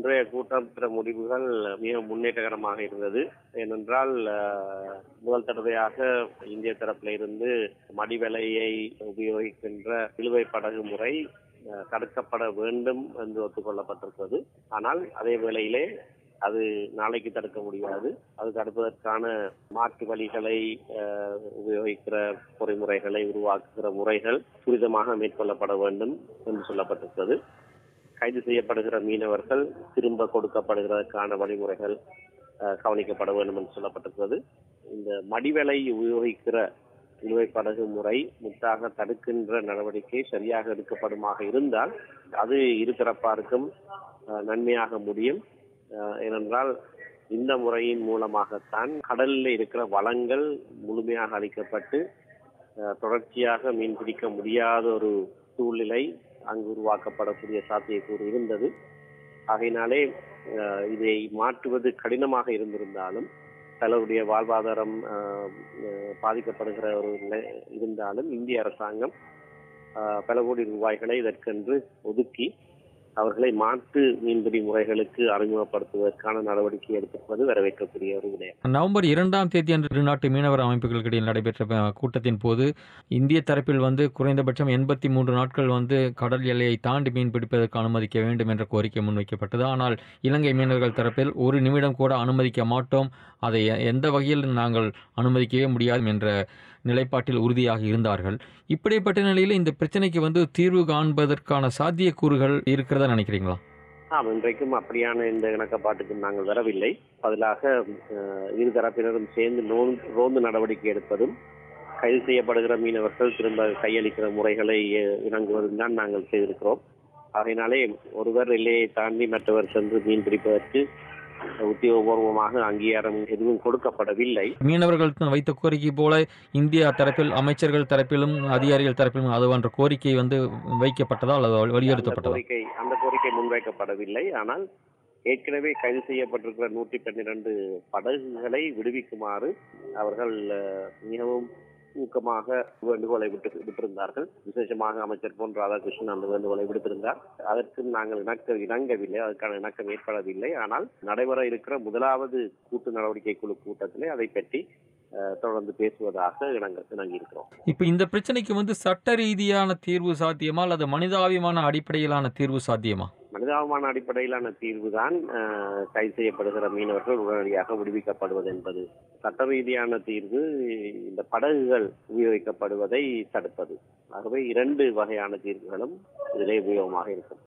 இன்றைய கூட்டம் பெற்ற முடிவுகள் மிக முன்னேற்றகரமாக இருந்தது. ஏனென்றால் முதல் தடவையாக இந்திய தரப்பில் இருந்து மடிவலையை உபயோகிக்கின்ற இழுவை படகு முறை தடுக்கப்பட வேண்டும் என்று ஒத்துக்கொள்ளப்பட்டிருக்கிறது. ஆனால் அதே வேளையிலே அது நாளைக்கு தடுக்க முடியாது. அது தடுப்பதற்கான மாற்று வழிகளை உபயோகிக்கிற பொறிமுறைகளை உருவாக்குகிற முறைகள் துரிதமாக மேற்கொள்ளப்பட வேண்டும் என்று சொல்லப்பட்டிருக்கிறது. கைது செய்யப்படுகிற மீனவர்கள் திரும்ப கொடுக்கப்படுகிறதற்கான வழிமுறைகள் கவனிக்கப்பட வேண்டும் என்று சொல்லப்பட்டிருக்கிறது. இந்த மடிவலை உபயோகிக்கிற இழுவை படகு முறை முற்றாக தடுக்கின்ற நடவடிக்கை சரியாக எடுக்கப்படுமாக இருந்தால் அது இருதரப்பாருக்கும் நன்மையாக முடியும். ஏனென்றால் இந்த முறையின் மூலமாகத்தான் கடலில் இருக்கிற வளங்கள் முழுமையாக அளிக்கப்பட்டு தொடர்ச்சியாக மீன் பிடிக்க முடியாத ஒரு சூழ்நிலை அங்கு உருவாக்கப்படக்கூடிய சாத்தியக்கூறு இருந்தது. ஆகையினாலே இதை மாற்றுவது கடினமாக இருந்திருந்தாலும், பலருடைய வாழ்வாதாரம் பாதிக்கப்படுகிற ஒரு நிலை இருந்தாலும் இந்திய அரசாங்கம் பல கோடி ரூபாய்களை இதற்கென்று ஒதுக்கி அவர்களை மாற்று மீன்பிடி முறைகளுக்கு அறிமுகப்படுத்துவதற்கான நடவடிக்கை எடுப்பது வரவேற்கக்கூடிய ஒரு விடயம். நவம்பர் 2ஆம் தேதி அன்று இருநாட்டு மீனவர் அமைப்புகளுக்கு இடையில் நடைபெற்ற கூட்டத்தின் போது இந்திய தரப்பில் குறைந்தபட்சம் 83 நாட்கள் கடல் எல்லையை தாண்டி மீன் பிடிப்பதற்கு அனுமதிக்க வேண்டும் என்ற கோரிக்கை முன்வைக்கப்பட்டது. ஆனால் இலங்கை மீனவர்கள் தரப்பில் ஒரு நிமிடம் கூட அனுமதிக்க மாட்டோம், அதை எந்த வகையில் நாங்கள் அனுமதிக்கவே முடியாது என்ற நிலைப்பாட்டில் உறுதியாக இருந்தார்கள். இப்படிப்பட்ட நிலையில் இந்த பிரச்சனைக்கு தீர்வு காண்பதற்கான சாத்தியக்கூறுகள் இருக்கிறதா நினைக்கிறீங்களா? இன்றைக்கும் அப்படியான இந்த இணக்கப்பாட்டுக்கு நாங்கள் வரவில்லை. பதிலாக இருதரப்பினரும் சேர்ந்து ரோந்து நடவடிக்கை எடுப்பதும் கைது செய்யப்படுகிற மீனவர்கள் திரும்ப கையளிக்கிற முறைகளை இணங்குவதும் தான் நாங்கள் செய்திருக்கிறோம். அதனாலே ஒருவர் எல்லையை தாண்டி மற்றவர் சென்று மீன் பிடிப்பதற்கு உத்தியோகபூர்வமாக அங்கீகாரம் எதுவும் கொடுக்கப்படவில்லை. மீனவர்கள் வைத்த கோரிக்கை போல இந்திய தரப்பில் அமைச்சர்கள் தரப்பிலும் அதிகாரிகள் தரப்பிலும் அது போன்ற கோரிக்கை வைக்கப்பட்டதால் வலியுறுத்தப்பட்டது. அந்த கோரிக்கை முன்வைக்கப்படவில்லை. ஆனால் ஏற்கனவே கைது செய்யப்பட்டிருக்கிற 112 படகுகளை விடுவிக்குமாறு அவர்கள் மிகவும் ஊக்கமாக வேண்டுகோளை விட்டிருந்தார்கள். விசேஷமாக அமைச்சர் பொன் ராதாகிருஷ்ணன் அந்த வேண்டுகோளை விடுத்திருந்தார். அதற்கு நாங்கள் இணங்கவில்லை, அதற்கான இணக்கம் ஏற்படவில்லை. ஆனால் நடைபெற இருக்கிற முதலாவது கூட்டு நடவடிக்கை குழு கூட்டத்திலே அதை பற்றி தொடர்ந்து பேசுவதாக இணங்கியிருக்கிறோம். இப்ப இந்த பிரச்சனைக்கு சட்ட ரீதியான தீர்வு சாத்தியமா அல்லது மனிதாபிமான அடிப்படையிலான தீர்வு சாத்தியமா? மனிதாபிமான அடிப்படையிலான தீர்வு தான் கைது செய்யப்படுகிற மீனவர்கள் உடனடியாக விடுவிக்கப்படுவது என்பது. சட்ட ரீதியான தீர்வு இந்த படகுகள் உபயோகிக்கப்படுவதை தடுப்பது. ஆகவே 2 வகையான தீர்வுகளும் இதிலே உபயோகமாக இருக்கும்.